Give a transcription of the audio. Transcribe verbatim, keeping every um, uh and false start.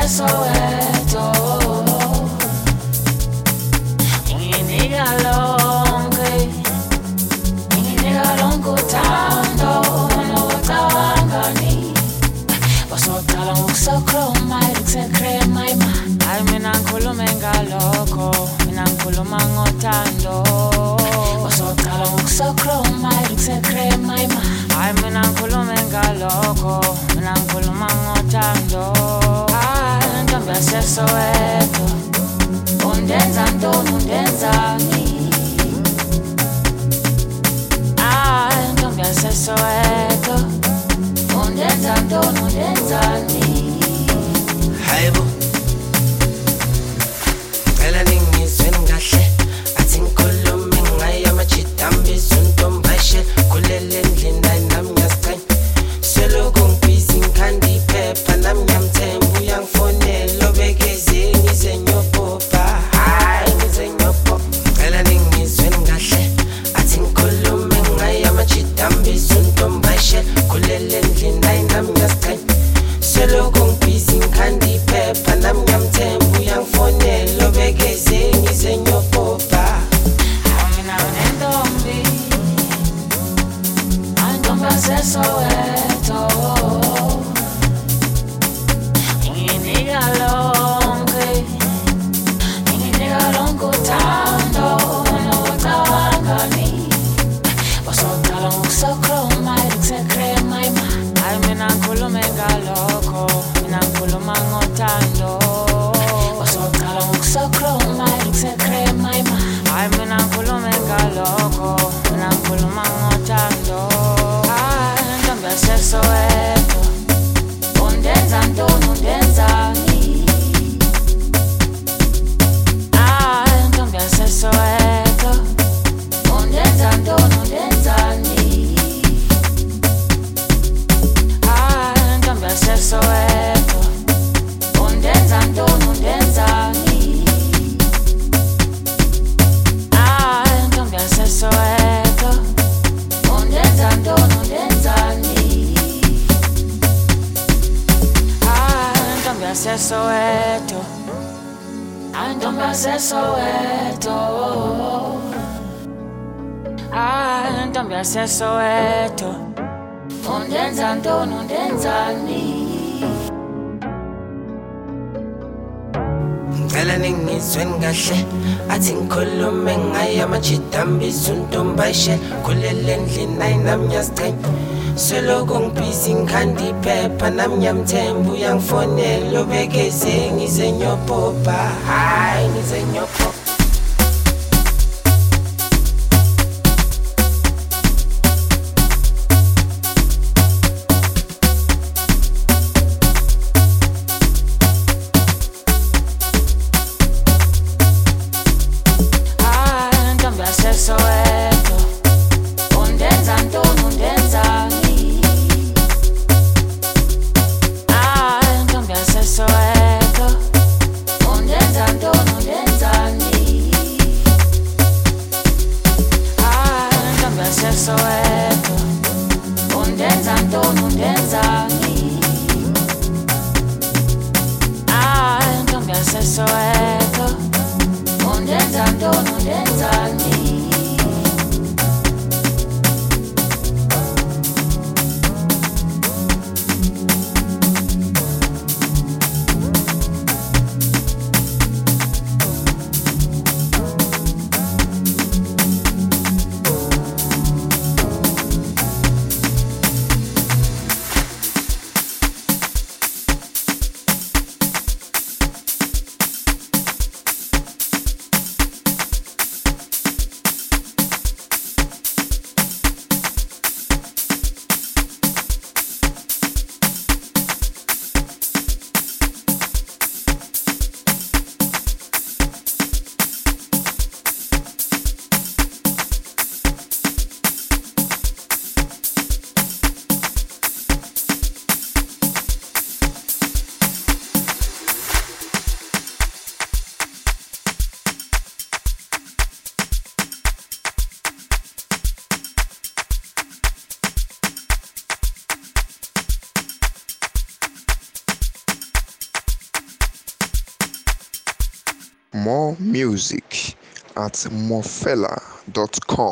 Soweto, inginika lonke, inginika lonke uthando nocabangani. Basoqala ngokusokroma ekusekrema ima. Hayi mina ngikhulume ngalokho, mina ngikhuluma ngothando. Basoqala ngokusokroma ekusekrema ima. Hayi mina ngikhulume ngalokho, mina ngikhuluma ngothando. Soweto, undenza ntoni undenzani? Ah, ntombi yaseSoweto, undenza ntoni undenzani? Hayibo, ngicela ningizwe kahle, athi ngikhulume ngayo amajidambiso untombashe kulele ndlini nayi nami ngiyasiqhenya. Selokhu ngibhizi ngikhanda iphepha nami ngiyamthemba uyangifonela obekeze ngize ngiyopopa. Hayi ngize ngiyopopa, ngicela ningizwe kahle, athi ngikhulume ngayo amajidambiso untombashe kulele ndlini nayi nami ngiyasiqhenya. Selokhu ngibhizi ngikhanda iphepha nami ngiyamthemba uyangifonela obekeze ngize ngiyopopa. Mina unentombi, intombi yaseSoweto, inginika lonke, inginika lonke uthando nocabangani. Basoqala ngokusokroma ekusekrema ima. Hayi mina ngikhulume ngalokho, mina ngikhuluma ngothando. Basoqala ngokusokroma ekusekrema ima. Hayi mina ngikhulume ngalokho, mina ngikhuluma ngothando. Ah, ntombi yaseSoweto, undenza ntoni undenzani? Ah, ntombi yaseSoweto, undenza ntoni undenzani? Ah, ntombi yaseSoweto, undenza ntoni undenzani? Ah, ntombi yaseSoweto, undenza ntoni undenzani? Ah, ntombi yaseSoweto, ah, ntombi yaseSoweto, ah, ntombi yaseSoweto, undenza ntoni undenzani? Ngicela ningizwe kahle, athi ngikhulume ngayo amajidambiso untombashe kulele ndlini nayi nami ngiyasiqhenya. Selokhu ngibhizi ngikhanda iphepha nami ngiyamthemba uyangifonela obekeze ngize ngiyopopa. Hayi ngize ngiyopopa. Soweto, undenza ntoni undenzani? Ah, ntombi yaseSoweto, undenza ntoni undenzani? More music at mofella dot com.